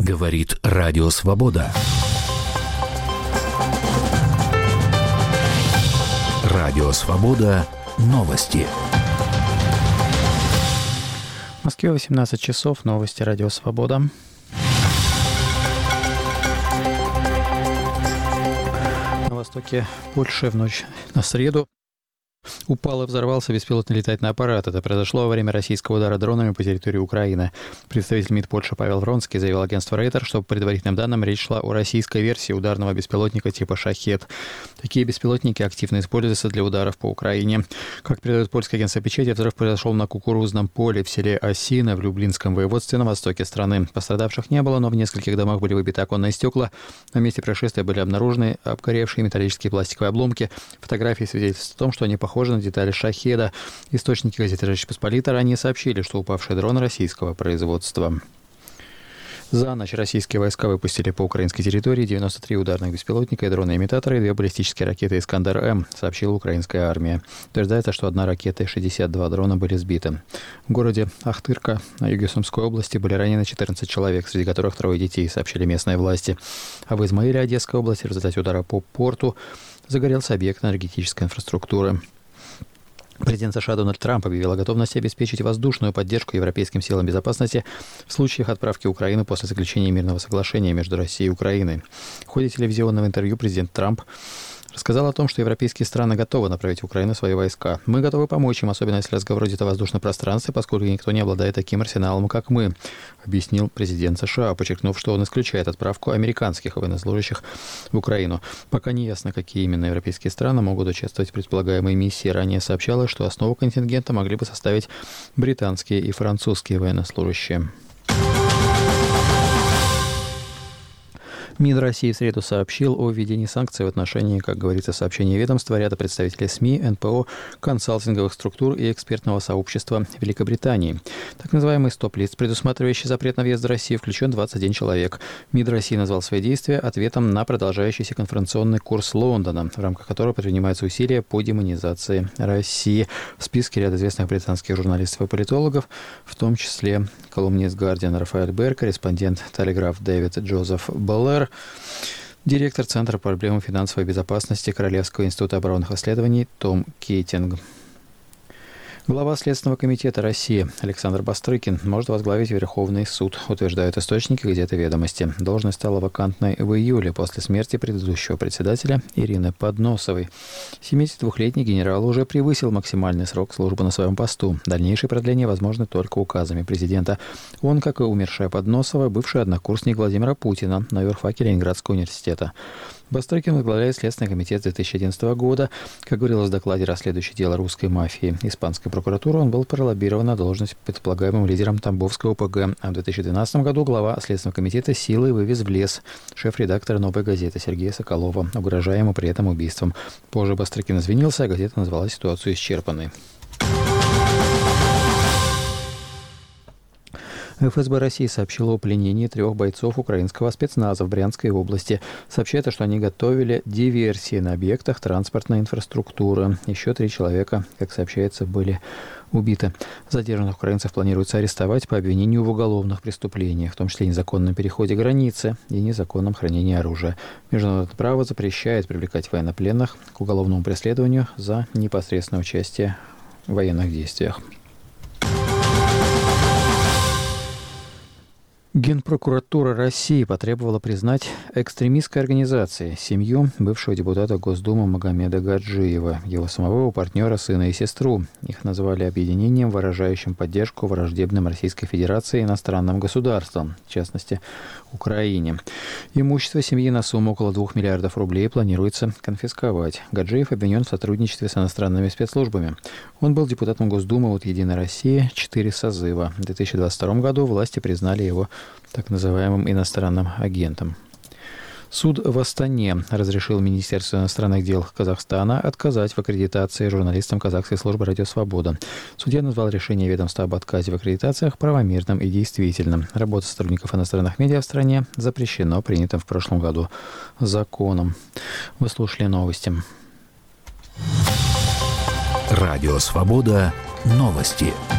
Говорит Радио Свобода. Радио Свобода. Новости. В Москве 18 часов. Новости Радио Свобода. На востоке Польши в ночь на среду упал и взорвался беспилотный летательный аппарат. Это произошло во время российского удара дронами по территории Украины. Представитель МИД Польши Павел Вронский заявил агентству Рейтер, что по предварительным данным речь шла о российской версии ударного беспилотника типа «Шахед». Такие беспилотники активно используются для ударов по Украине. Как передает польское агентство «Печать», взрыв произошел на кукурузном поле в селе Осина в Люблинском воеводстве на востоке страны. Пострадавших не было, но в нескольких домах были выбиты оконные стекла. На месте происшествия были обнаружены обгоревшие металлические и пластиковые обломки. Фотографии свидетельствуют о том, что они похожи на детали «Шахеда». Источники газеты «Речь Посполита» ранее сообщили, что упавший дрон российского производства. За ночь российские войска выпустили по украинской территории 93 ударных беспилотника и дроны-имитаторы и 2 баллистические ракеты «Искандер-М», сообщила украинская армия. Утверждается, что 1 ракета и 62 дрона были сбиты. В городе Ахтырка на юге Сумской области были ранены 14 человек, среди которых 3 детей, сообщили местные власти. А в Измаиле Одесской области в результате удара по порту загорелся объект энергетической инфраструктуры. Президент США Дональд Трамп объявил о готовности обеспечить воздушную поддержку европейским силам безопасности в случаях отправки Украины после заключения мирного соглашения между Россией и Украиной. В ходе телевизионного интервью президент Трамп рассказал о том, что европейские страны готовы направить в Украину свои войска. «Мы готовы помочь им, особенно если разговор идет о воздушном пространстве, поскольку никто не обладает таким арсеналом, как мы», объяснил президент США, подчеркнув, что он исключает отправку американских военнослужащих в Украину. Пока не ясно, какие именно европейские страны могут участвовать в предполагаемой миссии. Ранее сообщалось, что основу контингента могли бы составить британские и французские военнослужащие. МИД России в среду сообщил о введении санкций в отношении, как говорится в сообщении ведомства, ряда представителей СМИ, НПО, консалтинговых структур и экспертного сообщества Великобритании. Так называемый стоп-лист, предусматривающий запрет на въезд в Россию, включен 21 человек. МИД России назвал свои действия ответом на продолжающийся конфронтационный курс Лондона, в рамках которого предпринимаются усилия по демонизации России. В списке ряд известных британских журналистов и политологов, в том числе колумнист «Гардиан» Рафаэль Берр, корреспондент «Телеграф» Дэвид Джозеф Беллер, директор Центра по проблемам финансовой безопасности Королевского института оборонных исследований Том Кейтинг. Глава Следственного комитета России Александр Бастрыкин может возглавить Верховный суд, утверждают источники газеты «Ведомости». Должность стала вакантной в июле после смерти предыдущего председателя Ирины Подносовой. 72-летний генерал уже превысил максимальный срок службы на своем посту. Дальнейшее продление возможно только указами президента. Он, как и умершая Подносова, бывший однокурсник Владимира Путина на юрфаке Ленинградского университета. Бастрыкин возглавляет Следственный комитет с 2011 года. Как говорилось в докладе расследующего дело русской мафии испанской прокуратуры, он был пролоббирован на должность предполагаемым лидером Тамбовского ОПГ. А в 2012 году глава Следственного комитета силой вывез в лес шеф-редактора «Новой газеты» Сергея Соколова, угрожая ему при этом убийством. Позже Бастрыкин извинился, а газета назвала ситуацию исчерпанной. ФСБ России сообщила о пленении 3 бойцов украинского спецназа в Брянской области. Сообщается, что они готовили диверсии на объектах транспортной инфраструктуры. Еще 3 человека, как сообщается, были убиты. Задержанных украинцев планируется арестовать по обвинению в уголовных преступлениях, в том числе незаконном переходе границы и незаконном хранении оружия. Международное право запрещает привлекать военнопленных к уголовному преследованию за непосредственное участие в военных действиях. Генпрокуратура России потребовала признать экстремистской организацией семью бывшего депутата Госдумы Магомеда Гаджиева, его самого, партнера, сына и сестру. Их назвали объединением, выражающим поддержку враждебным Российской Федерации и иностранным государствам, в частности, Украине. Имущество семьи на сумму около 2 миллиардов рублей планируется конфисковать. Гаджиев обвинен в сотрудничестве с иностранными спецслужбами. Он был депутатом Госдумы от «Единой России» 4 созыва. В 2022 году власти признали его так называемым иностранным агентом. Суд в Астане разрешил Министерству иностранных дел Казахстана отказать в аккредитации журналистам казахской службы «Радио Свобода». Судья назвал решение ведомства об отказе в аккредитациях правомерным и действительным. Работа сотрудников иностранных медиа в стране запрещена принятым в прошлом году законом. Вы слушали новости. Радио Свобода. Новости.